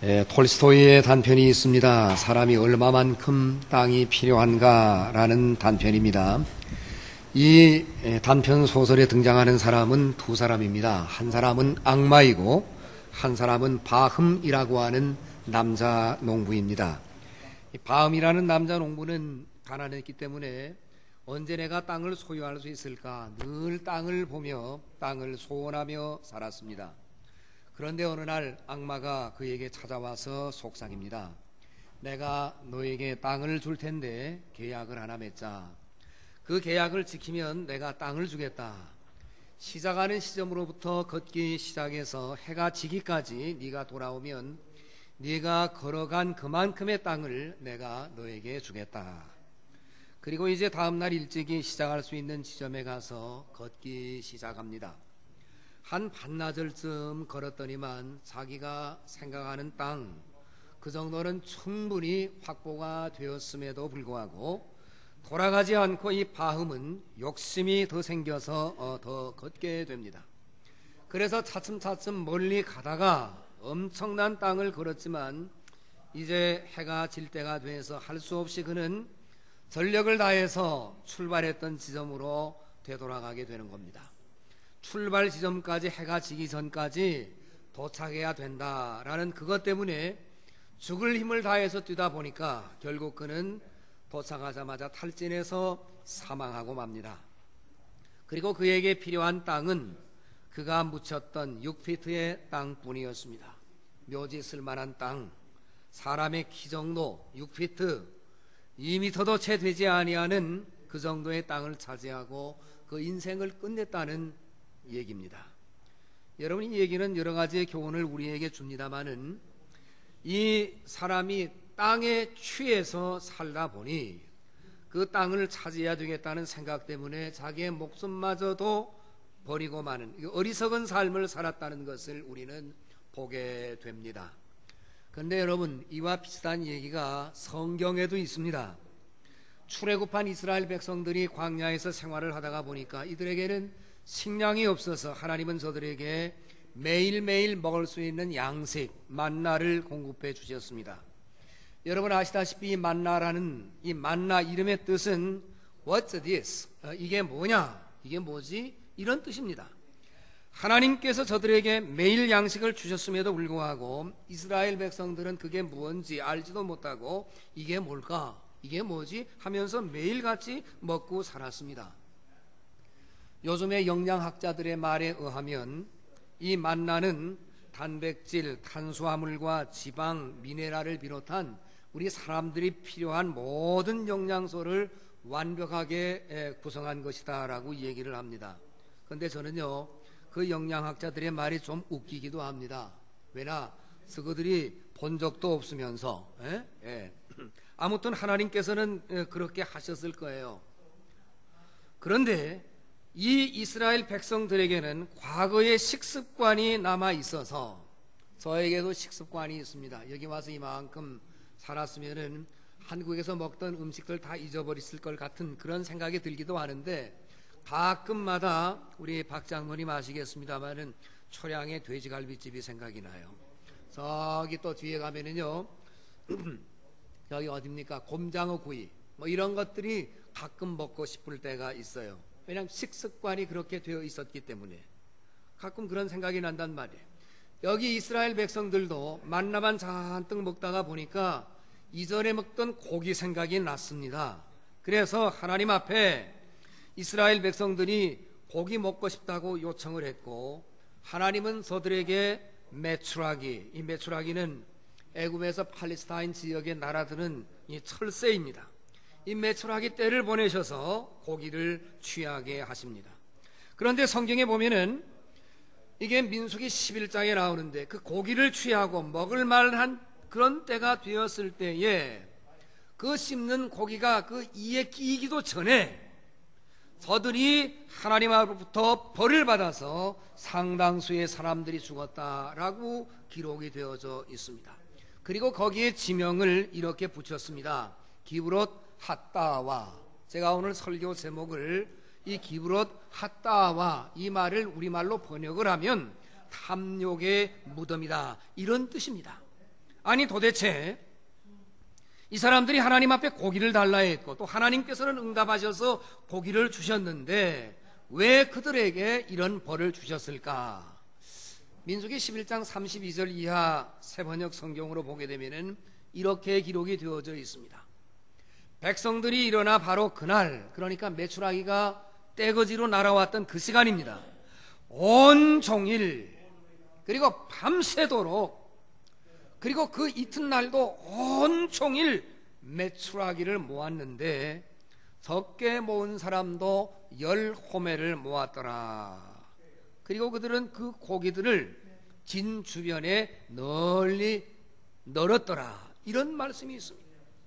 톨스토이의 단편이 있습니다. 사람이 얼마만큼 땅이 필요한가라는 단편입니다. 이 단편 소설에 등장하는 사람은 두 사람입니다. 한 사람은 악마이고 한 사람은 바흠이라고 하는 남자 농부입니다. 바흠이라는 남자 농부는 가난했기 때문에 언제 내가 땅을 소유할 수 있을까 늘 땅을 보며 땅을 소원하며 살았습니다. 그런데 어느 날 악마가 그에게 찾아와서 속삭입니다. 내가 너에게 땅을 줄 텐데 계약을 하나 맺자. 그 계약을 지키면 내가 땅을 주겠다. 시작하는 시점으로부터 걷기 시작해서 해가 지기까지 네가 돌아오면 네가 걸어간 그만큼의 땅을 내가 너에게 주겠다. 그리고 이제 다음날 일찍이 시작할 수 있는 지점에 가서 걷기 시작합니다. 한 반나절쯤 걸었더니만 자기가 생각하는 땅 그 정도는 충분히 확보가 되었음에도 불구하고 돌아가지 않고 이 바흠은 욕심이 더 생겨서 더 걷게 됩니다. 그래서 차츰차츰 멀리 가다가 엄청난 땅을 걸었지만 이제 해가 질 때가 돼서 할 수 없이 그는 전력을 다해서 출발했던 지점으로 되돌아가게 되는 겁니다. 출발 지점까지 해가 지기 전까지 도착해야 된다라는 그것 때문에 죽을 힘을 다해서 뛰다 보니까 결국 그는 도착하자마자 탈진해서 사망하고 맙니다. 그리고 그에게 필요한 땅은 그가 묻혔던 6피트의 땅뿐이었습니다. 묘지 쓸만한 땅, 사람의 키 정도 6피트, 2미터도 채 되지 아니하는 그 정도의 땅을 차지하고 그 인생을 끝냈다는 얘기입니다. 여러분, 이 얘기는 여러 가지의 교훈을 우리에게 줍니다마는 이 사람이 땅에 취해서 살다 보니 그 땅을 차지해야 되겠다는 생각 때문에 자기의 목숨마저도 버리고 마는 어리석은 삶을 살았다는 것을 우리는 보게 됩니다. 그런데 여러분, 이와 비슷한 얘기가 성경에도 있습니다. 출애굽한 이스라엘 백성들이 광야에서 생활을 하다가 보니까 이들에게는 식량이 없어서 하나님은 저들에게 매일매일 먹을 수 있는 양식 만나를 공급해 주셨습니다. 여러분 아시다시피 이 만나라는 이 만나 이름의 뜻은 What's this? 이게 뭐냐? 이게 뭐지? 이런 뜻입니다. 하나님께서 저들에게 매일 양식을 주셨음에도 불구하고 이스라엘 백성들은 그게 무언지 알지도 못하고 이게 뭘까? 이게 뭐지? 하면서 매일같이 먹고 살았습니다. 요즘의 영양학자들의 말에 의하면 이 만나는 단백질, 탄수화물과 지방, 미네랄을 비롯한 우리 사람들이 필요한 모든 영양소를 완벽하게 구성한 것이다 라고 얘기를 합니다. 그런데 저는요, 그 영양학자들의 말이 좀 웃기기도 합니다. 왜냐? 그들이 본 적도 없으면서 아무튼 하나님께서는 그렇게 하셨을 거예요. 그런데 이 이스라엘 백성들에게는 과거의 식습관이 남아 있어서 저에게도 식습관이 있습니다. 여기 와서 이만큼 살았으면은 한국에서 먹던 음식들 다 잊어버렸을 것 같은 그런 생각이 들기도 하는데 가끔마다 우리 박 장로님 아시겠습니다만은 초량의 돼지갈비집이 생각이 나요. 저기 또 뒤에 가면은요 여기 어딥니까? 곰장어 구이 뭐 이런 것들이 가끔 먹고 싶을 때가 있어요. 왜냐하면 식습관이 그렇게 되어 있었기 때문에 가끔 그런 생각이 난단 말이에요. 여기 이스라엘 백성들도 만나만 잔뜩 먹다가 보니까 이전에 먹던 고기 생각이 났습니다. 그래서 하나님 앞에 이스라엘 백성들이 고기 먹고 싶다고 요청을 했고 하나님은 저들에게 메추라기, 이 메추라기는 애굽에서 팔레스타인 지역의 나라들은 이 철새입니다. 이 메추라기 떼를 보내셔서 고기를 취하게 하십니다. 그런데 성경에 보면은 이게 민수기 11장에 나오는데 그 고기를 취하고 먹을 만한 그런 때가 되었을 때에 그 씹는 고기가 그 이에 끼기도 전에 저들이 하나님 앞으로부터 벌을 받아서 상당수의 사람들이 죽었다라고 기록이 되어져 있습니다. 그리고 거기에 지명을 이렇게 붙였습니다. 기브롯 핫다와. 제가 오늘 설교 제목을 이 기브롯 핫다와 이 말을 우리말로 번역을 하면 탐욕의 무덤이다 이런 뜻입니다. 아니 도대체 이 사람들이 하나님 앞에 고기를 달라 했고 또 하나님께서는 응답하셔서 고기를 주셨는데 왜 그들에게 이런 벌을 주셨을까? 민수기 11장 32절 이하 새번역 성경으로 보게 되면은 이렇게 기록이 되어져 있습니다. 백성들이 일어나 바로 그날, 그러니까 메추라기가 떼거지로 날아왔던 그 시간입니다. 온종일 그리고 밤새도록 그리고 그 이튿날도 온종일 메추라기를 모았는데 적게 모은 사람도 10호멜을 모았더라. 그리고 그들은 그 고기들을 진 주변에 널리 널었더라. 이런 말씀이 있습니다.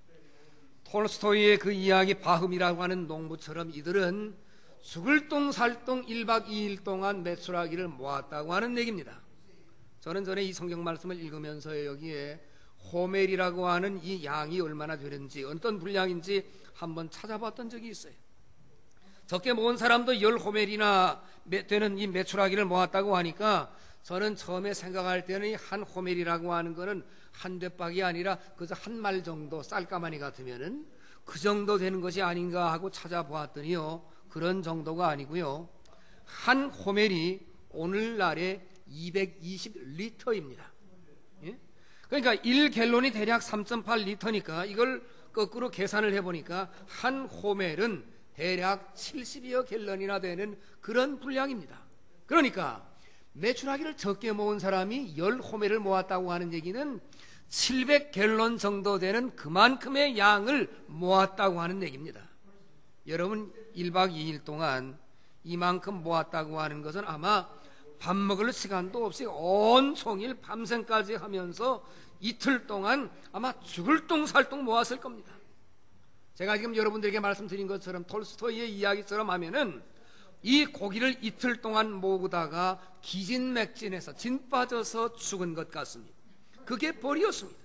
톨스토이의 그 이야기 바흠이라고 하는 농부처럼 이들은 죽을 똥 살 똥 1박 2일 동안 메추라기를 모았다고 하는 얘기입니다. 저는 전에 이 성경 말씀을 읽으면서 여기에 호멜이라고 하는 이 양이 얼마나 되는지 어떤 분량인지 한번 찾아봤던 적이 있어요. 적게 모은 사람도 10호멜이나 되는 이 메추라기를 모았다고 하니까 저는 처음에 생각할 때는 이 한 호멜이라고 하는 거는 한 대박이 아니라 그저 한 말 정도 쌀가마니 같으면은 그 정도 되는 것이 아닌가 하고 찾아보았더니요, 그런 정도가 아니고요, 한 호멜이 오늘날의 220리터입니다. 예? 그러니까 1갤론이 대략 3.8리터니까 이걸 거꾸로 계산을 해보니까 한 호멜은 대략 70여 갤런이나 되는 그런 분량입니다. 그러니까 메추라기를 적게 모은 사람이 10호멜을 모았다고 하는 얘기는 700갤런 정도 되는 그만큼의 양을 모았다고 하는 얘기입니다. 여러분 1박 2일 동안 이만큼 모았다고 하는 것은 아마 밥 먹을 시간도 없이 온종일 밤샘까지 하면서 이틀 동안 아마 죽을 똥 살 똥 모았을 겁니다. 제가 지금 여러분들에게 말씀드린 것처럼 톨스토이의 이야기처럼 하면은 이 고기를 이틀 동안 모으다가 기진맥진해서 진 빠져서 죽은 것 같습니다. 그게 벌이었습니다.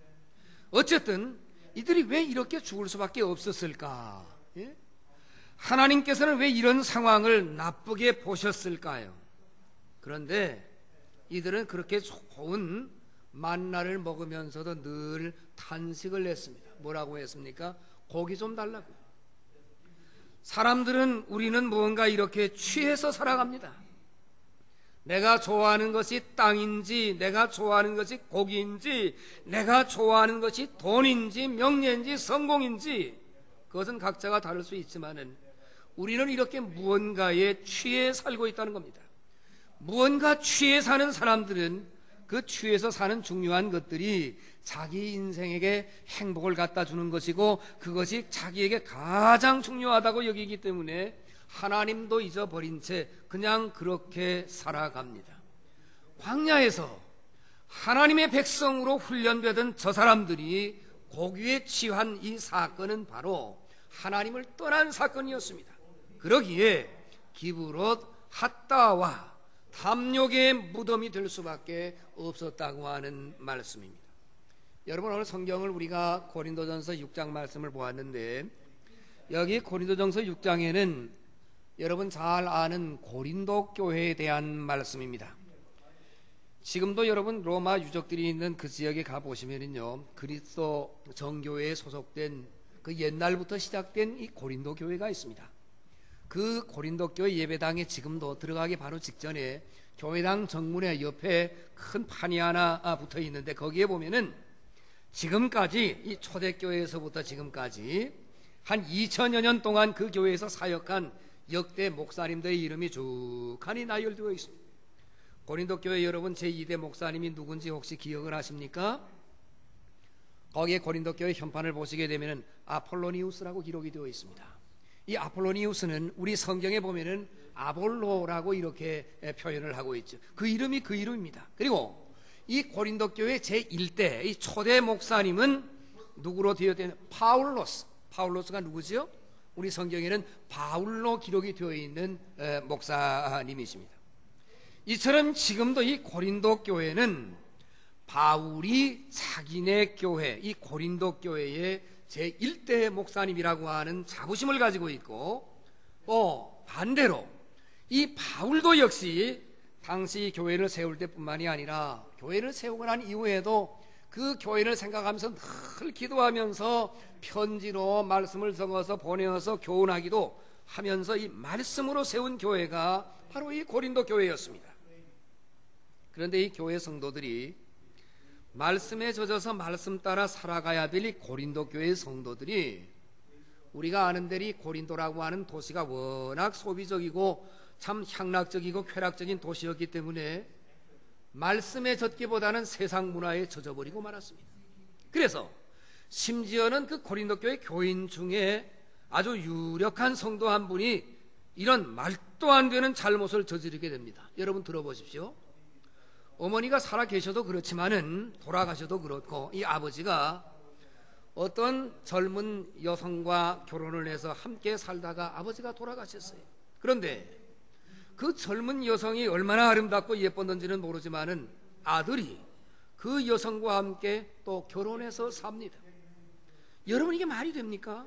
어쨌든 이들이 왜 이렇게 죽을 수밖에 없었을까? 예? 하나님께서는 왜 이런 상황을 나쁘게 보셨을까요? 그런데 이들은 그렇게 좋은 만나를 먹으면서도 늘 탄식을 했습니다. 뭐라고 했습니까? 고기 좀 달라고. 사람들은 우리는 무언가 이렇게 취해서 살아갑니다. 내가 좋아하는 것이 땅인지, 내가 좋아하는 것이 고기인지, 내가 좋아하는 것이 돈인지, 명예인지, 성공인지, 그것은 각자가 다를 수 있지만은 우리는 이렇게 무언가에 취해 살고 있다는 겁니다. 무언가 취해 사는 사람들은 그 취해서 사는 중요한 것들이 자기 인생에게 행복을 갖다 주는 것이고 그것이 자기에게 가장 중요하다고 여기기 때문에 하나님도 잊어버린 채 그냥 그렇게 살아갑니다. 광야에서 하나님의 백성으로 훈련되던 저 사람들이 고기에 취한 이 사건은 바로 하나님을 떠난 사건이었습니다. 그러기에 기브롯 핫다와 탐욕의 무덤이 될 수밖에 없었다고 하는 말씀입니다. 여러분, 오늘 성경을 우리가 고린도전서 6장 말씀을 보았는데 여기 고린도전서 6장에는 여러분 잘 아는 고린도 교회에 대한 말씀입니다. 지금도 여러분 로마 유적들이 있는 그 지역에 가보시면은요, 그리스도 정교회에 소속된 그 옛날부터 시작된 이 고린도 교회가 있습니다. 그 고린도 교회 예배당에 지금도 들어가기 바로 직전에 교회당 정문에 옆에 큰 판이 하나 붙어 있는데 거기에 보면은 지금까지 이 초대교회에서부터 지금까지 한 2000여 년 동안 그 교회에서 사역한 역대 목사님들의 이름이 쭉하니 나열되어 있습니다. 고린도 교회 여러분 제2대 목사님이 누군지 혹시 기억을 하십니까? 거기에 고린도 교회 현판을 보시게 되면은 아폴로니우스라고 기록이 되어 있습니다. 이 아폴로니우스는 우리 성경에 보면은 아볼로라고 이렇게 표현을 하고 있죠. 그 이름이 그 이름입니다. 그리고 이 고린도 교회 제1대 이 초대 목사님은 누구로 되어 있는? 파울로스. 파울로스가 누구지요? 우리 성경에는 바울로 기록이 되어 있는 목사님이십니다. 이처럼 지금도 이 고린도 교회는 바울이 자기네 교회, 이 고린도 교회의 제1대 목사님이라고 하는 자부심을 가지고 있고, 또 반대로 이 바울도 역시 당시 교회를 세울 때뿐만이 아니라 교회를 세우고 난 이후에도 그 교회를 생각하면서 늘 기도하면서 편지로 말씀을 적어서 보내어서 교훈하기도 하면서 이 말씀으로 세운 교회가 바로 이 고린도 교회였습니다. 그런데 이 교회 성도들이 말씀에 젖어서 말씀 따라 살아가야 될 이 고린도 교회 성도들이, 우리가 아는 대로 이 고린도라고 하는 도시가 워낙 소비적이고 참 향락적이고 쾌락적인 도시였기 때문에 말씀에 젖기보다는 세상 문화에 젖어버리고 말았습니다. 그래서 심지어는 그 고린도 교회 교인 중에 아주 유력한 성도 한 분이 이런 말도 안 되는 잘못을 저지르게 됩니다. 여러분 들어보십시오. 어머니가 살아 계셔도 그렇지만은 돌아가셔도 그렇고, 이 아버지가 어떤 젊은 여성과 결혼을 해서 함께 살다가 아버지가 돌아가셨어요. 그런데 그 젊은 여성이 얼마나 아름답고 예뻤는지는 모르지만은 아들이 그 여성과 함께 또 결혼해서 삽니다. 여러분, 이게 말이 됩니까?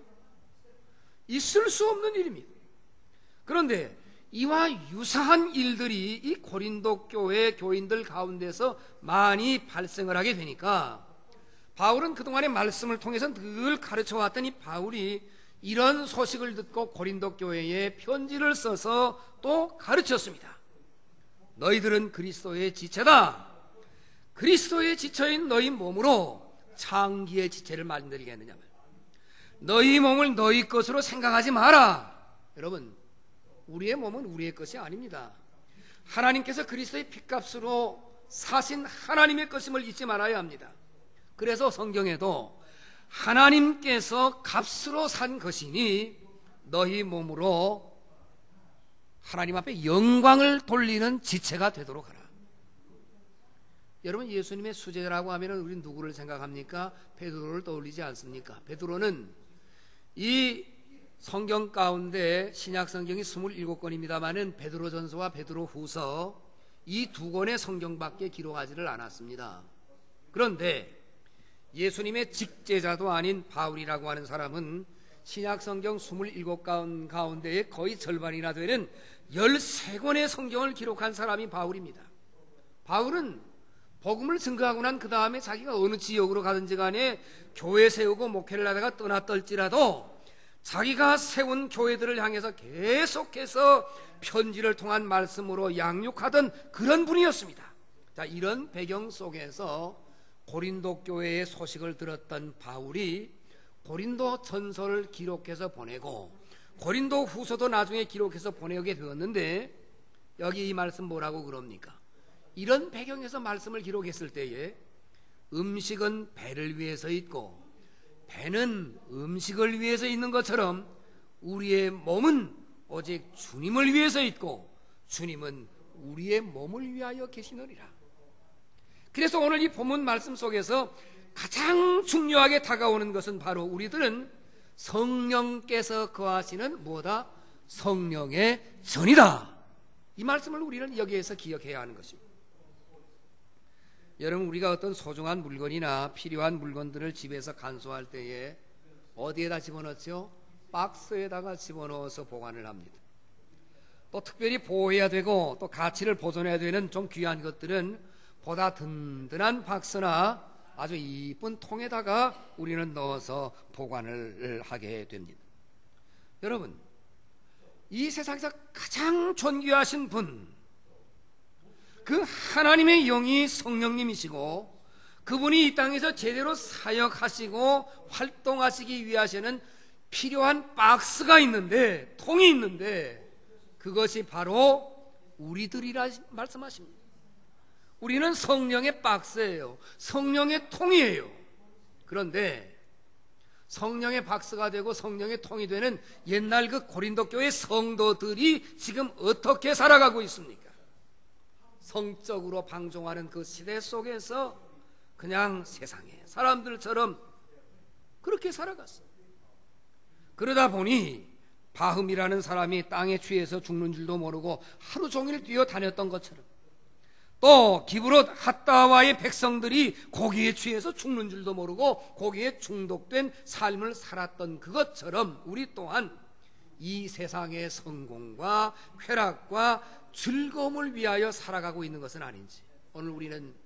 있을 수 없는 일입니다. 그런데 이와 유사한 일들이 이 고린도 교회 교인들 가운데서 많이 발생을 하게 되니까, 바울은 그동안의 말씀을 통해서 늘 가르쳐왔던 이 바울이 이런 소식을 듣고 고린도 교회에 편지를 써서 또 가르쳤습니다. 너희들은 그리스도의 지체다. 그리스도의 지체인 너희 몸으로 창기의 지체를 만들겠느냐. 너희 몸을 너희 것으로 생각하지 마라. 여러분, 우리의 몸은 우리의 것이 아닙니다. 하나님께서 그리스도의 핏값으로 사신 하나님의 것임을 잊지 말아야 합니다. 그래서 성경에도 하나님께서 값으로 산 것이니 너희 몸으로 하나님 앞에 영광을 돌리는 지체가 되도록 하라. 여러분, 예수님의 수제라고 하면 우리는 누구를 생각합니까? 베드로를 떠올리지 않습니까? 베드로는 이 성경 가운데 신약 성경이 27권입니다만은 베드로전서와 베드로후서 이 두 권의 성경밖에 기록하지를 않았습니다. 그런데 예수님의 직제자도 아닌 바울이라고 하는 사람은 신약 성경 27권 가운데의 거의 절반이나 되는 13권의 성경을 기록한 사람이 바울입니다. 바울은 복음을 증거하고 난 그 다음에 자기가 어느 지역으로 가든지 간에 교회 세우고 목회를 하다가 떠났더라도 자기가 세운 교회들을 향해서 계속해서 편지를 통한 말씀으로 양육하던 그런 분이었습니다. 자, 이런 배경 속에서 고린도 교회의 소식을 들었던 바울이 고린도 전서를 기록해서 보내고 고린도 후서도 나중에 기록해서 보내게 되었는데, 여기 이 말씀 뭐라고 그럽니까? 이런 배경에서 말씀을 기록했을 때에 음식은 배를 위해서 있고 배는 음식을 위해서 있는 것처럼 우리의 몸은 오직 주님을 위해서 있고 주님은 우리의 몸을 위하여 계시느니라. 그래서 오늘 이 본문 말씀 속에서 가장 중요하게 다가오는 것은 바로 우리들은 성령께서 거하시는 뭐다? 성령의 전이다. 이 말씀을 우리는 여기에서 기억해야 하는 것입니다. 여러분, 우리가 어떤 소중한 물건이나 필요한 물건들을 집에서 간수할 때에 어디에다 집어넣죠? 박스에다가 집어넣어서 보관을 합니다. 또 특별히 보호해야 되고 또 가치를 보존해야 되는 좀 귀한 것들은 보다 든든한 박스나 아주 이쁜 통에다가 우리는 넣어서 보관을 하게 됩니다. 여러분, 이 세상에서 가장 존귀하신 분, 그 하나님의 영이 성령님이시고 그분이 이 땅에서 제대로 사역하시고 활동하시기 위하시는 필요한 박스가 있는데, 통이 있는데, 그것이 바로 우리들이라 말씀하십니다. 우리는 성령의 박스예요. 성령의 통이에요. 그런데 성령의 박스가 되고 성령의 통이 되는 옛날 그 고린도 교회 성도들이 지금 어떻게 살아가고 있습니까? 성적으로 방종하는 그 시대 속에서 그냥 세상의 사람들처럼 그렇게 살아갔어요. 그러다 보니 바흠이라는 사람이 땅에 취해서 죽는 줄도 모르고 하루 종일 뛰어다녔던 것처럼, 또 기브롯 핫다와의 백성들이 고기에 취해서 죽는 줄도 모르고 고기에 중독된 삶을 살았던 그것처럼 우리 또한 이 세상의 성공과 쾌락과 즐거움을 위하여 살아가고 있는 것은 아닌지, 오늘 우리는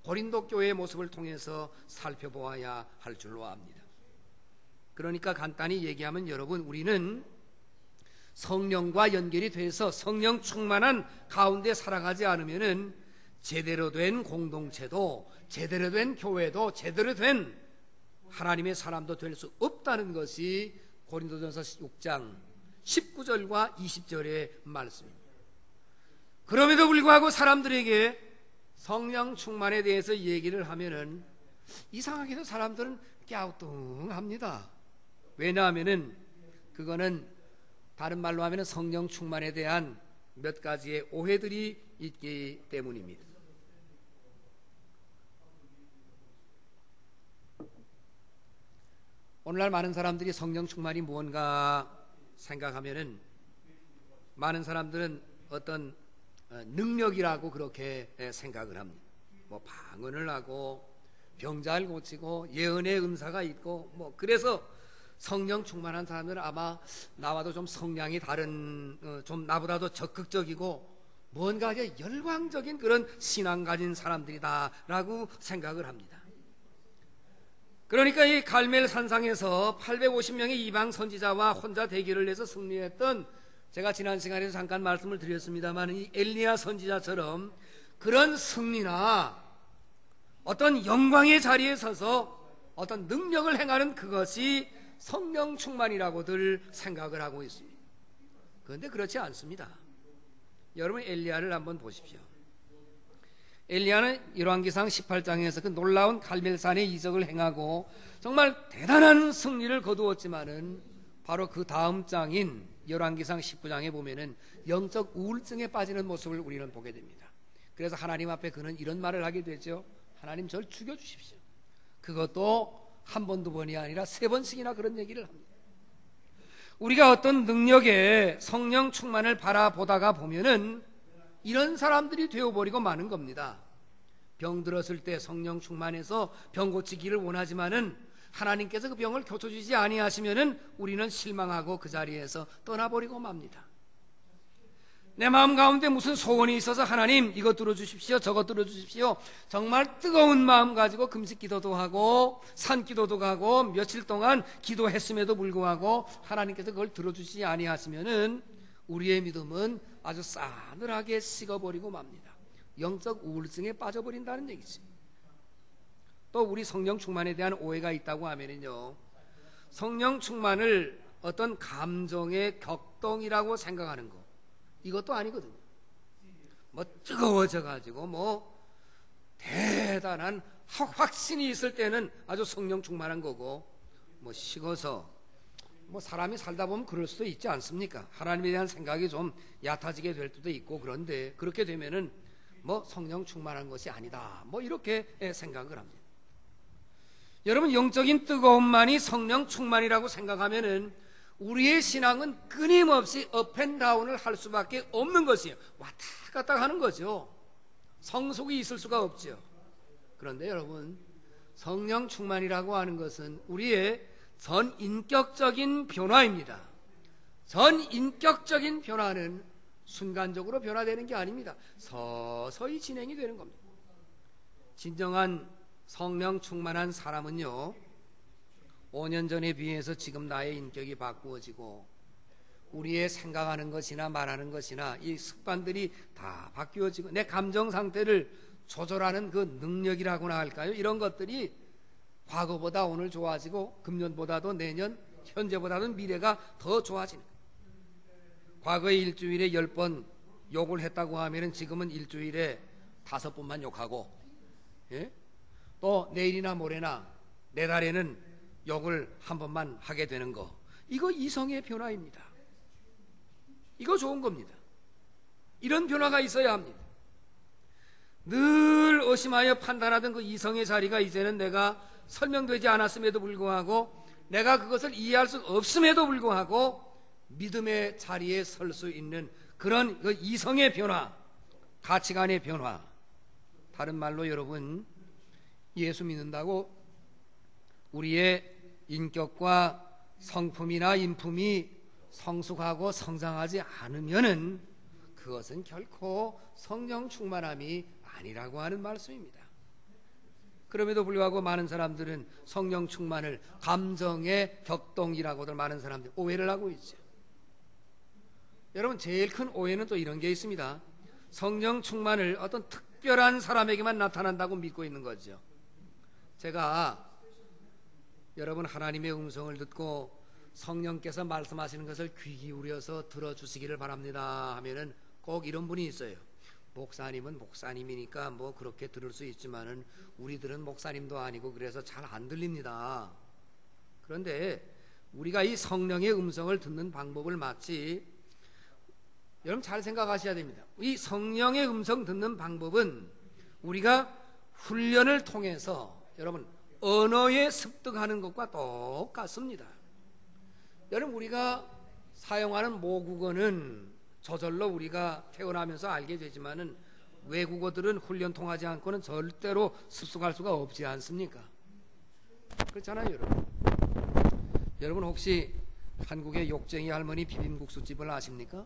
고린도 교회의 모습을 통해서 살펴보아야 할 줄로 압니다. 그러니까 간단히 얘기하면 여러분, 우리는 성령과 연결이 돼서 성령 충만한 가운데 살아가지 않으면은 제대로 된 공동체도, 제대로 된 교회도, 제대로 된 하나님의 사람도 될 수 없다는 것이 고린도전서 6장 19절과 20절의 말씀입니다. 그럼에도 불구하고 사람들에게 성령 충만에 대해서 얘기를 하면은 이상하게도 사람들은 갸우뚱합니다. 왜냐하면은 그거는 다른 말로 하면은 성령 충만에 대한 몇 가지의 오해들이 있기 때문입니다. 오늘날 많은 사람들이 성령 충만이 무언가 생각하면은 많은 사람들은 어떤 능력이라고 그렇게 생각을 합니다. 뭐 방언을 하고 병 잘 고치고 예언의 은사가 있고 뭐 그래서 성령 충만한 사람들은 아마 나와도 좀 성향이 다른, 좀 나보다도 적극적이고 뭔가 열광적인 그런 신앙 가진 사람들이다라고 생각을 합니다. 그러니까 이 갈멜 산상에서 850명의 이방 선지자와 혼자 대결을 해서 승리했던, 제가 지난 시간에도 잠깐 말씀을 드렸습니다만, 이 엘리야 선지자처럼 그런 승리나 어떤 영광의 자리에 서서 어떤 능력을 행하는 그것이 성령 충만이라고들 생각을 하고 있습니다. 그런데 그렇지 않습니다. 여러분, 엘리야를 한번 보십시오. 엘리야는 열왕기상 18장에서 그 놀라운 갈멜산의 이적을 행하고 정말 대단한 승리를 거두었지만은 바로 그 다음 장인 열왕기상 19장에 보면은 영적 우울증에 빠지는 모습을 우리는 보게 됩니다. 그래서 하나님 앞에 그는 이런 말을 하게 되죠. 하나님, 저를 죽여주십시오. 그것도 한 번, 두 번이 아니라 세 번씩이나 그런 얘기를 합니다. 우리가 어떤 능력에 성령 충만을 바라보다가 보면은 이런 사람들이 되어버리고 마는 겁니다. 병 들었을 때 성령 충만해서 병 고치기를 원하지만은 하나님께서 그 병을 고쳐주지 아니하시면은 우리는 실망하고 그 자리에서 떠나버리고 맙니다. 내 마음 가운데 무슨 소원이 있어서 하나님 이것 들어주십시오, 저것 들어주십시오, 정말 뜨거운 마음 가지고 금식 기도도 하고 산기도도 가고 며칠 동안 기도했음에도 불구하고 하나님께서 그걸 들어주시지 아니하시면은 우리의 믿음은 아주 싸늘하게 식어버리고 맙니다. 영적 우울증에 빠져버린다는 얘기지. 또 우리 성령 충만에 대한 오해가 있다고 하면은요, 성령 충만을 어떤 감정의 격동이라고 생각하는 거, 이것도 아니거든요. 뭐 뜨거워져 가지고 뭐 대단한 확신이 있을 때는 아주 성령 충만한 거고, 뭐 식어서 뭐 사람이 살다 보면 그럴 수도 있지 않습니까? 하나님에 대한 생각이 좀 얕아지게 될 수도 있고, 그런데 그렇게 되면은 뭐 성령 충만한 것이 아니다, 뭐 이렇게 생각을 합니다. 여러분, 영적인 뜨거움만이 성령 충만이라고 생각하면은 우리의 신앙은 끊임없이 업앤다운을 할 수밖에 없는 것이에요. 왔다 갔다 하는 거죠. 성숙이 있을 수가 없죠. 그런데 여러분, 성령 충만이라고 하는 것은 우리의 전인격적인 변화입니다. 전인격적인 변화는 순간적으로 변화되는 게 아닙니다. 서서히 진행이 되는 겁니다. 진정한 성령 충만한 사람은요, 5년 전에 비해서 지금 나의 인격이 바꾸어지고 우리의 생각하는 것이나 말하는 것이나 이 습관들이 다 바뀌어지고 내 감정 상태를 조절하는 그 능력이라고나 할까요? 이런 것들이 과거보다 오늘 좋아지고 금년보다도 내년, 현재보다도 미래가 더 좋아지는 거예요. 과거에 일주일에 10번 욕을 했다고 하면은 지금은 일주일에 5번만 욕하고, 예? 또 내일이나 모레나 내달에는 욕을 한 번만 하게 되는 거, 이거 이성의 변화입니다. 이거 좋은 겁니다. 이런 변화가 있어야 합니다. 늘 의심하여 판단하던 그 이성의 자리가 이제는 내가 설명되지 않았음에도 불구하고, 내가 그것을 이해할 수 없음에도 불구하고 믿음의 자리에 설 수 있는 그런 그 이성의 변화, 가치관의 변화. 다른 말로 여러분, 예수 믿는다고 우리의 인격과 성품이나 인품이 성숙하고 성장하지 않으면은 그것은 결코 성령 충만함이 아니라고 하는 말씀입니다. 그럼에도 불구하고 많은 사람들은 성령 충만을 감정의 격동이라고들 많은 사람들이 오해를 하고 있죠. 여러분, 제일 큰 오해는 또 이런 게 있습니다. 성령 충만을 어떤 특별한 사람에게만 나타난다고 믿고 있는 거죠. 제가 여러분 하나님의 음성을 듣고 성령께서 말씀하시는 것을 귀 기울여서 들어주시기를 바랍니다 하면은 꼭 이런 분이 있어요. 목사님은 목사님이니까 뭐 그렇게 들을 수 있지만은 우리들은 목사님도 아니고 그래서 잘 안 들립니다. 그런데 우리가 이 성령의 음성을 듣는 방법을 마치 여러분 잘 생각하셔야 됩니다. 이 성령의 음성 듣는 방법은 우리가 훈련을 통해서 여러분 언어에 습득하는 것과 똑같습니다. 여러분, 우리가 사용하는 모국어는 저절로 우리가 태어나면서 알게 되지만은 외국어들은 훈련 통하지 않고는 절대로 습득할 수가 없지 않습니까? 그렇잖아요, 여러분. 여러분 혹시 한국의 욕쟁이 할머니 비빔국수집을 아십니까?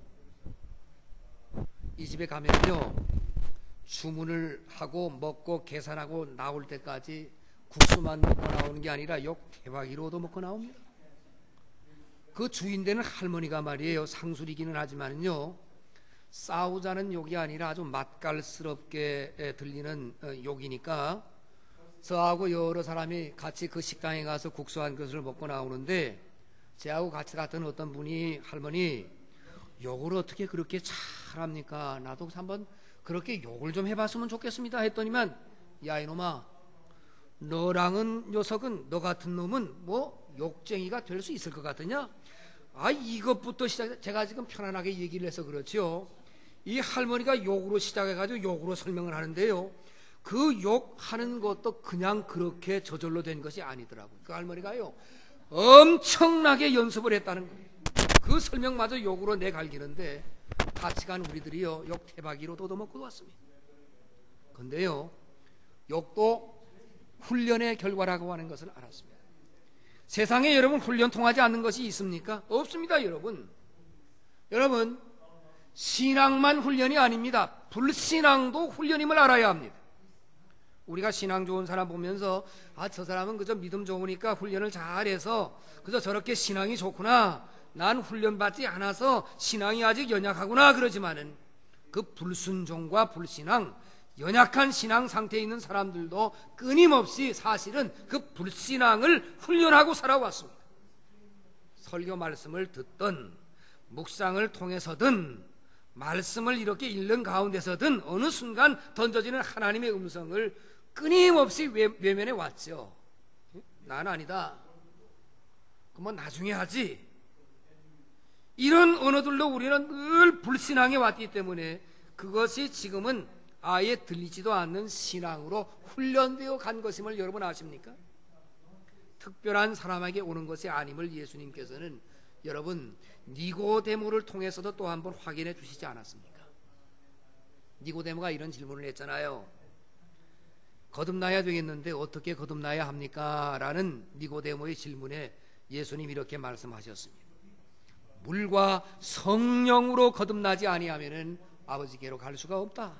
이 집에 가면요, 주문을 하고 먹고 계산하고 나올 때까지 국수만 먹고 나오는 게 아니라 욕 대박이로도 먹고 나옵니다. 그 주인 되는 할머니가 말이에요, 상술이기는 하지만요, 싸우자는 욕이 아니라 아주 맛깔스럽게 들리는 욕이니까 저하고 여러 사람이 같이 그 식당에 가서 국수 한 그릇을 먹고 나오는데 저하고 같이 갔던 어떤 분이 할머니 욕을 어떻게 그렇게 잘합니까? 나도 한번 그렇게 욕을 좀 해봤으면 좋겠습니다 했더니만 야 이놈아, 너랑은 녀석은 너 같은 놈은 뭐 욕쟁이가 될 수 있을 것 같으냐? 아, 이것부터 시작. 제가 지금 편안하게 얘기를 해서 그렇지요. 이 할머니가 욕으로 시작해가지고 욕으로 설명을 하는데요, 그 욕하는 것도 그냥 그렇게 저절로 된 것이 아니더라고요. 그 할머니가요 엄청나게 연습을 했다는 거예요. 그 설명마저 욕으로 내갈기는데 같이 간 우리들이요 욕 대박이로 돋아먹고 왔습니다. 근데요, 욕도 훈련의 결과라고 하는 것을 알았습니다. 세상에 여러분 훈련 통하지 않는 것이 있습니까? 없습니다. 여러분 신앙만 훈련이 아닙니다. 불신앙도 훈련임을 알아야 합니다. 우리가 신앙 좋은 사람 보면서 아, 저 사람은 그저 믿음 좋으니까 훈련을 잘해서 그저 저렇게 신앙이 좋구나, 난 훈련받지 않아서 신앙이 아직 연약하구나 그러지만은 그 불순종과 불신앙, 연약한 신앙 상태에 있는 사람들도 끊임없이 사실은 그 불신앙을 훈련하고 살아왔습니다. 설교 말씀을 듣든 묵상을 통해서든 말씀을 이렇게 읽는 가운데서든 어느 순간 던져지는 하나님의 음성을 끊임없이 외면해 왔죠. 난 아니다, 그건 나중에 하지, 이런 언어들로 우리는 늘 불신앙에 왔기 때문에 그것이 지금은 아예 들리지도 않는 신앙으로 훈련되어 간 것임을 여러분 아십니까? 특별한 사람에게 오는 것이 아님을 예수님께서는 여러분 니고데모를 통해서도 또 한 번 확인해 주시지 않았습니까? 니고데모가 이런 질문을 했잖아요. 거듭나야 되겠는데 어떻게 거듭나야 합니까? 라는 니고데모의 질문에 예수님 이렇게 말씀하셨습니다. 물과 성령으로 거듭나지 아니하면은 아버지께로 갈 수가 없다.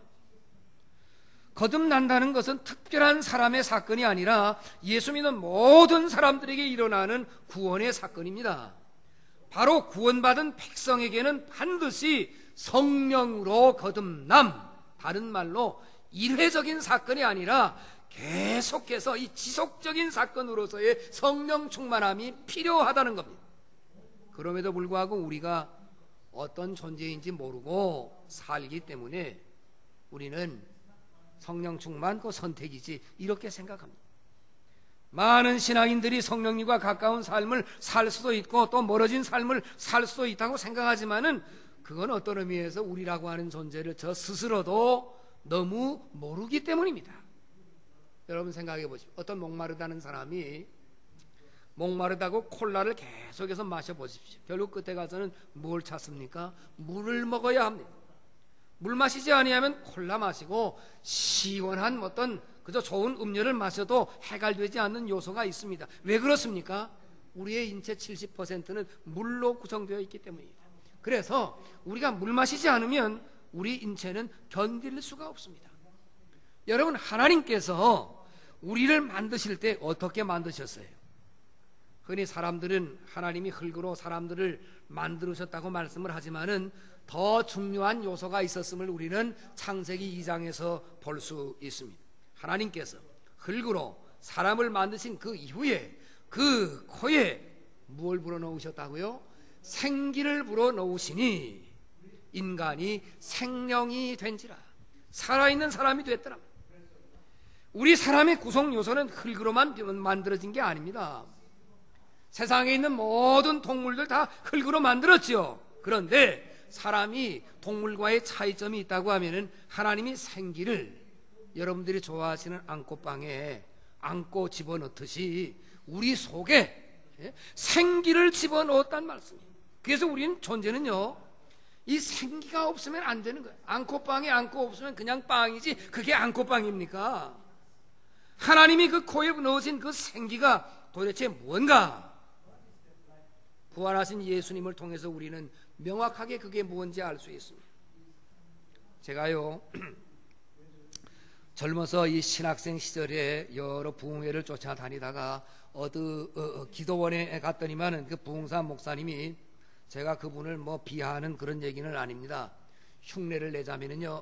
거듭난다는 것은 특별한 사람의 사건이 아니라 예수 믿는 모든 사람들에게 일어나는 구원의 사건입니다. 바로 구원받은 백성에게는 반드시 성령으로 거듭남, 다른 말로 일회적인 사건이 아니라 계속해서 이 지속적인 사건으로서의 성령 충만함이 필요하다는 겁니다. 그럼에도 불구하고 우리가 어떤 존재인지 모르고 살기 때문에 우리는 성령 충만 그 선택이지 이렇게 생각합니다. 많은 신앙인들이 성령님과 가까운 삶을 살 수도 있고 또 멀어진 삶을 살 수도 있다고 생각하지만은 그건 어떤 의미에서 우리라고 하는 존재를 저 스스로도 너무 모르기 때문입니다. 여러분 생각해 보십시오. 어떤 목마르다는 사람이 목마르다고 콜라를 계속해서 마셔보십시오. 결국 끝에 가서는 뭘 찾습니까? 물을 먹어야 합니다. 물 마시지 아니하면 콜라 마시고 시원한 어떤 그저 좋은 음료를 마셔도 해결되지 않는 요소가 있습니다. 왜 그렇습니까? 우리의 인체 70%는 물로 구성되어 있기 때문입니다. 그래서 우리가 물 마시지 않으면 우리 인체는 견딜 수가 없습니다. 여러분, 하나님께서 우리를 만드실 때 어떻게 만드셨어요? 흔히 사람들은 하나님이 흙으로 사람들을 만들으셨다고 말씀을 하지만은 더 중요한 요소가 있었음을 우리는 창세기 2장에서 볼 수 있습니다. 하나님께서 흙으로 사람을 만드신 그 이후에 그 코에 무엇을 불어넣으셨다고요? 생기를 불어넣으시니 인간이 생명이 된지라, 살아있는 사람이 됐더라. 우리 사람의 구성 요소는 흙으로만 만들어진 게 아닙니다. 세상에 있는 모든 동물들 다 흙으로 만들었죠. 그런데 사람이 동물과의 차이점이 있다고 하면은 하나님이 생기를 여러분들이 좋아하시는 안고빵에 안고 집어넣듯이 우리 속에 생기를 집어넣었단 말씀이에요. 그래서 우리는 존재는요, 이 생기가 없으면 안 되는 거예요. 안고빵에 안고 없으면 그냥 빵이지 그게 안고빵입니까? 하나님이 그 코에 넣으신 그 생기가 도대체 뭔가? 부활하신 예수님을 통해서 우리는 명확하게 그게 뭔지 알 수 있습니다. 제가요 젊어서 이 신학생 시절에 여러 부흥회를 쫓아다니다가 기도원에 갔더니만은 그 부흥사 목사님이, 제가 그분을 뭐 비하하는 그런 얘기는 아닙니다, 흉내를 내자면은요,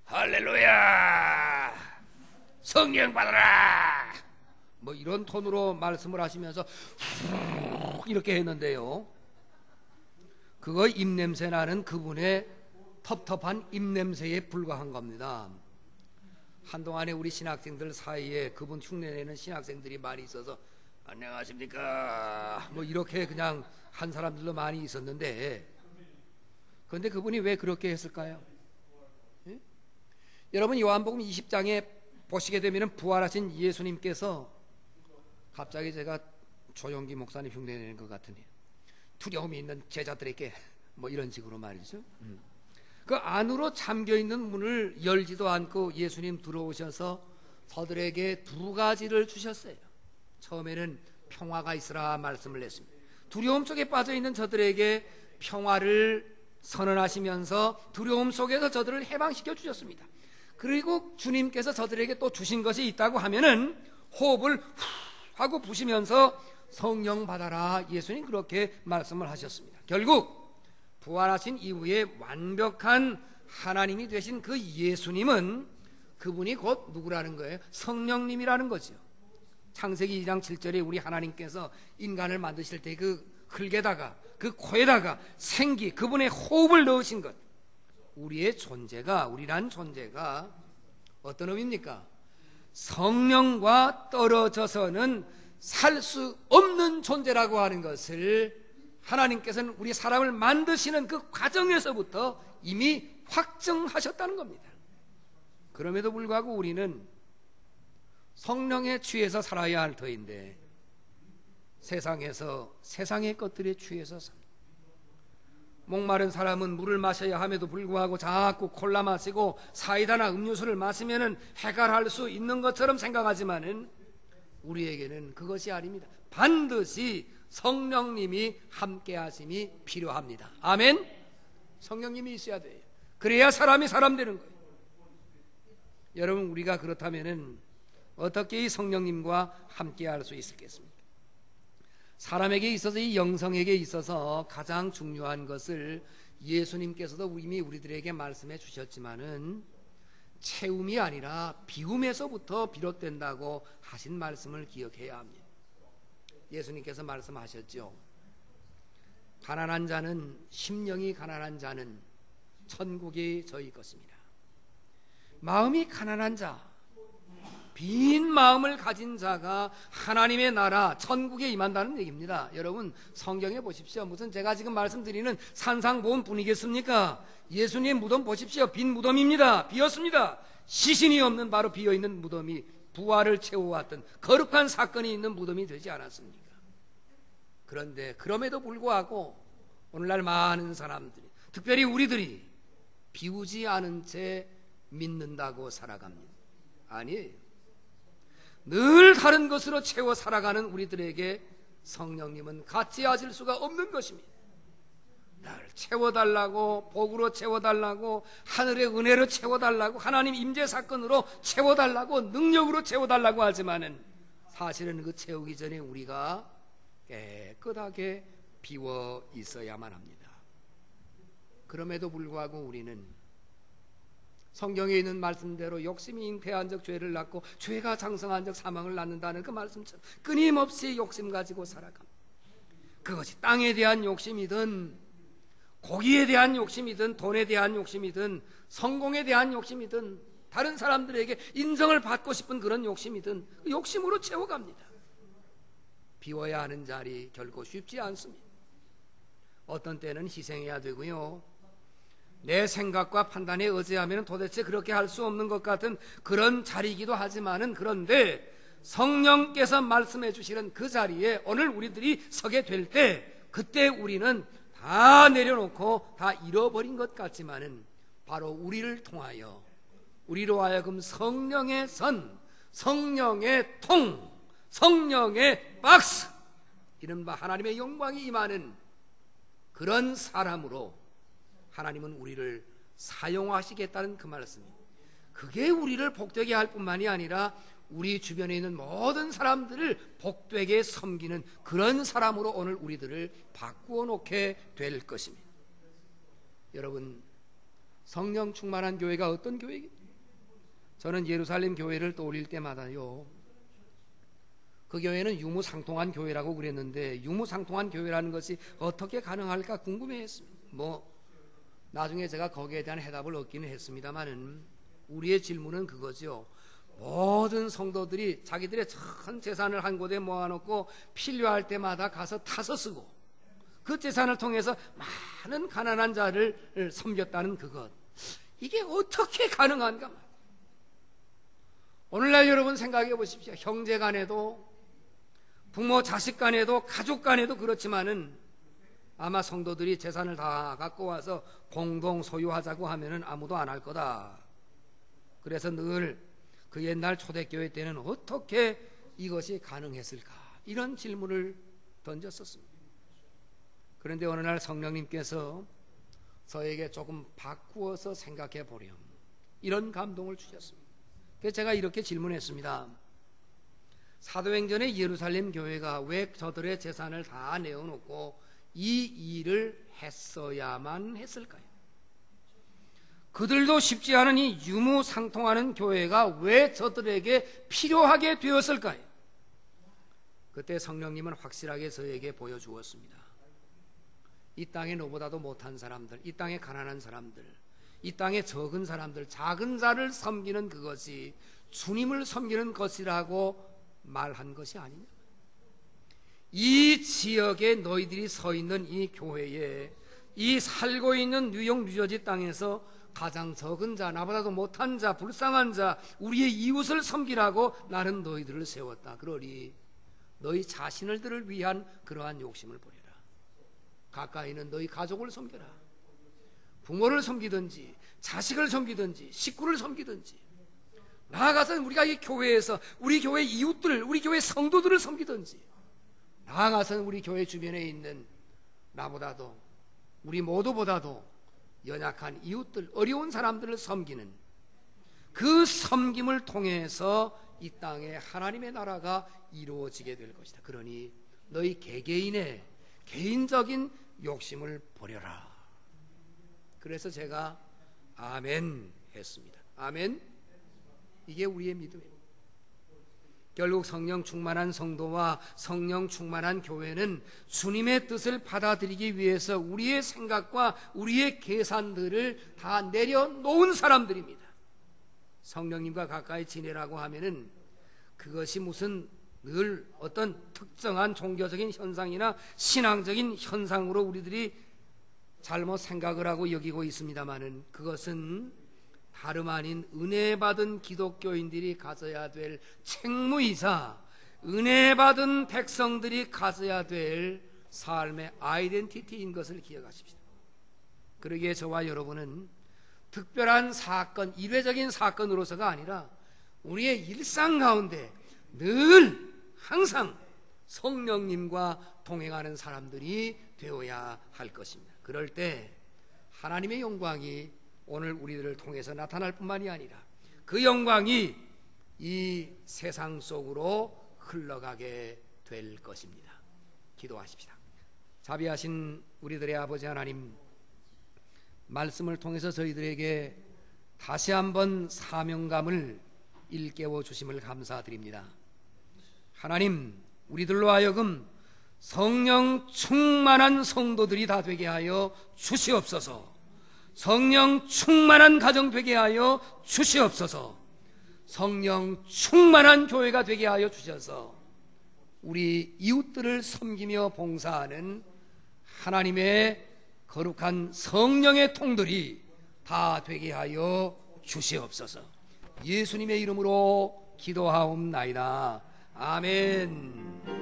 할렐루야 성령 받아라 뭐 이런 톤으로 말씀을 하시면서 이렇게 했는데요, 그거 입냄새 나는 그분의 텁텁한 입냄새에 불과한 겁니다. 한동안에 우리 신학생들 사이에 그분 흉내내는 신학생들이 많이 있어서 안녕하십니까 뭐 이렇게 그냥 한 사람들도 많이 있었는데, 그런데 그분이 왜 그렇게 했을까요? 예? 여러분 요한복음 20장에 보시게 되면 부활하신 예수님께서, 갑자기 제가 조용기 목사님 흉내내는 것 같으니, 두려움이 있는 제자들에게 뭐 이런 식으로 말이죠. 그 안으로 잠겨있는 문을 열지도 않고 예수님 들어오셔서 저들에게 두 가지를 주셨어요. 처음에는 평화가 있으라 말씀을 했습니다. 두려움 속에 빠져있는 저들에게 평화를 선언하시면서 두려움 속에서 저들을 해방시켜 주셨습니다. 그리고 주님께서 저들에게 또 주신 것이 있다고 하면은 호흡을 후 하고 부시면서 성령 받아라, 예수님 그렇게 말씀을 하셨습니다. 결국 부활하신 이후에 완벽한 하나님이 되신 그 예수님은, 그분이 곧 누구라는 거예요? 성령님이라는 거죠. 창세기 2장 7절에 우리 하나님께서 인간을 만드실 때 그 흙에다가 그 코에다가 생기, 그분의 호흡을 넣으신 것, 우리의 존재가, 우리란 존재가 어떤 의미입니까? 성령과 떨어져서는 살 수 없는 존재라고 하는 것을 하나님께서는 우리 사람을 만드시는 그 과정에서부터 이미 확정하셨다는 겁니다. 그럼에도 불구하고 우리는 성령에 취해서 살아야 할 터인데 세상에서 세상의 것들에 취해서 삽니다. 목마른 사람은 물을 마셔야 함에도 불구하고 자꾸 콜라 마시고 사이다나 음료수를 마시면은 해결할 수 있는 것처럼 생각하지만은 우리에게는 그것이 아닙니다. 반드시 성령님이 함께 하심이 필요합니다. 아멘. 성령님이 있어야 돼요. 그래야 사람이 사람 되는 거예요. 여러분, 우리가 그렇다면은 어떻게 이 성령님과 함께 할 수 있겠습니까? 사람에게 있어서, 이 영성에게 있어서 가장 중요한 것을 예수님께서도 이미 우리들에게 말씀해 주셨지만은 채움이 아니라 비움에서부터 비롯된다고 하신 말씀을 기억해야 합니다. 예수님께서 말씀하셨죠. 가난한 자는, 심령이 가난한 자는 천국이 저희 것입니다. 마음이 가난한 자, 빈 마음을 가진 자가 하나님의 나라 천국에 임한다는 얘기입니다. 여러분, 성경에 보십시오. 무슨 제가 지금 말씀드리는 산상보험 분이겠습니까? 예수님의 무덤 보십시오. 빈 무덤입니다. 비었습니다. 시신이 없는 바로 비어있는 무덤이 부활을 채워왔던 거룩한 사건이 있는 무덤이 되지 않았습니까? 그런데 그럼에도 불구하고 오늘날 많은 사람들이, 특별히 우리들이 비우지 않은 채 믿는다고 살아갑니다. 아니에요. 늘 다른 것으로 채워 살아가는 우리들에게 성령님은 같이 하실 수가 없는 것입니다. 날 채워달라고, 복으로 채워달라고, 하늘의 은혜로 채워달라고, 하나님 임재 사건으로 채워달라고, 능력으로 채워달라고 하지만은 사실은 그 채우기 전에 우리가 깨끗하게 비워 있어야만 합니다. 그럼에도 불구하고 우리는 성경에 있는 말씀대로 욕심이 잉태한 적 죄를 낳고 죄가 장성한 적 사망을 낳는다는 그 말씀처럼 끊임없이 욕심 가지고 살아갑니다. 그것이 땅에 대한 욕심이든 고기에 대한 욕심이든 돈에 대한 욕심이든 성공에 대한 욕심이든 다른 사람들에게 인정을 받고 싶은 그런 욕심이든 욕심으로 채워갑니다. 비워야 하는 자리 결코 쉽지 않습니다. 어떤 때는 희생해야 되고요, 내 생각과 판단에 의지하면 도대체 그렇게 할 수 없는 것 같은 그런 자리이기도 하지만은, 그런데 성령께서 말씀해 주시는 그 자리에 오늘 우리들이 서게 될 때, 그때 우리는 다 내려놓고 다 잃어버린 것 같지만은 바로 우리를 통하여, 우리로 하여금 성령의 선, 성령의 통, 성령의 박스, 이른바 하나님의 영광이 임하는 그런 사람으로 하나님은 우리를 사용하시겠다는 그 말씀입니다. 그게 우리를 복되게 할 뿐만이 아니라 우리 주변에 있는 모든 사람들을 복되게 섬기는 그런 사람으로 오늘 우리들을 바꾸어 놓게 될 것입니다. 여러분, 성령 충만한 교회가 어떤 교회입니까? 저는 예루살렘 교회를 떠올릴 때마다요, 그 교회는 유무상통한 교회라고 그랬는데, 유무상통한 교회라는 것이 어떻게 가능할까 궁금해했습니다. 나중에 제가 거기에 대한 해답을 얻기는 했습니다만은, 우리의 질문은 그거죠. 모든 성도들이 자기들의 전 재산을 한 곳에 모아놓고 필요할 때마다 가서 타서 쓰고, 그 재산을 통해서 많은 가난한 자를 섬겼다는 그것, 이게 어떻게 가능한가? 오늘날 여러분 생각해 보십시오. 형제 간에도, 부모 자식 간에도, 가족 간에도 그렇지만은 아마 성도들이 재산을 다 갖고 와서 공동 소유하자고 하면은 아무도 안 할 거다. 그래서 늘 그 옛날 초대교회 때는 어떻게 이것이 가능했을까, 이런 질문을 던졌었습니다. 그런데 어느 날 성령님께서 저에게 조금 바꾸어서 생각해 보렴, 이런 감동을 주셨습니다. 그래서 제가 이렇게 질문했습니다. 사도행전의 예루살렘 교회가 왜 저들의 재산을 다 내어놓고 이 일을 했어야만 했을까요? 그들도 쉽지 않은 이 유무상통하는 교회가 왜 저들에게 필요하게 되었을까요? 그때 성령님은 확실하게 저에게 보여주었습니다. 이 땅에 너보다도 못한 사람들, 이 땅에 가난한 사람들, 이 땅에 적은 사람들, 작은 자를 섬기는 그것이 주님을 섬기는 것이라고 말한 것이 아니냐. 이 지역에 너희들이 서 있는 이 교회에, 이 살고 있는 뉴욕 뉴저지 땅에서 가장 적은 자, 나보다도 못한 자, 불쌍한 자, 우리의 이웃을 섬기라고 나는 너희들을 세웠다. 그러니 너희 자신들을 위한 그러한 욕심을 버려라. 가까이 있는 너희 가족을 섬겨라. 부모를 섬기든지 자식을 섬기든지 식구를 섬기든지, 나아가서는 우리가 이 교회에서 우리 교회 이웃들, 우리 교회 성도들을 섬기든지, 나아가서는 우리 교회 주변에 있는 나보다도, 우리 모두보다도 연약한 이웃들, 어려운 사람들을 섬기는 그 섬김을 통해서 이 땅에 하나님의 나라가 이루어지게 될 것이다. 그러니 너희 개개인의 개인적인 욕심을 버려라. 그래서 제가 아멘 했습니다. 아멘. 이게 우리의 믿음입니다. 결국 성령 충만한 성도와 성령 충만한 교회는 주님의 뜻을 받아들이기 위해서 우리의 생각과 우리의 계산들을 다 내려놓은 사람들입니다. 성령님과 가까이 지내라고 하면은 그것이 무슨 늘 어떤 특정한 종교적인 현상이나 신앙적인 현상으로 우리들이 잘못 생각을 하고 여기고 있습니다마는, 그것은 다름 아닌 은혜 받은 기독교인들이 가져야 될 책무이자 은혜 받은 백성들이 가져야 될 삶의 아이덴티티인 것을 기억하십시오. 그러기에 저와 여러분은 특별한 사건, 이례적인 사건으로서가 아니라 우리의 일상 가운데 늘 항상 성령님과 동행하는 사람들이 되어야 할 것입니다. 그럴 때 하나님의 영광이 오늘 우리들을 통해서 나타날 뿐만이 아니라 그 영광이 이 세상 속으로 흘러가게 될 것입니다. 기도하십시다. 자비하신 우리들의 아버지 하나님, 말씀을 통해서 저희들에게 다시 한번 사명감을 일깨워 주심을 감사드립니다. 하나님, 우리들로 하여금 성령 충만한 성도들이 다 되게 하여 주시옵소서. 성령 충만한 가정 되게 하여 주시옵소서. 성령 충만한 교회가 되게 하여 주셔서 우리 이웃들을 섬기며 봉사하는 하나님의 거룩한 성령의 통들이 다 되게 하여 주시옵소서. 예수님의 이름으로 기도하옵나이다. 아멘.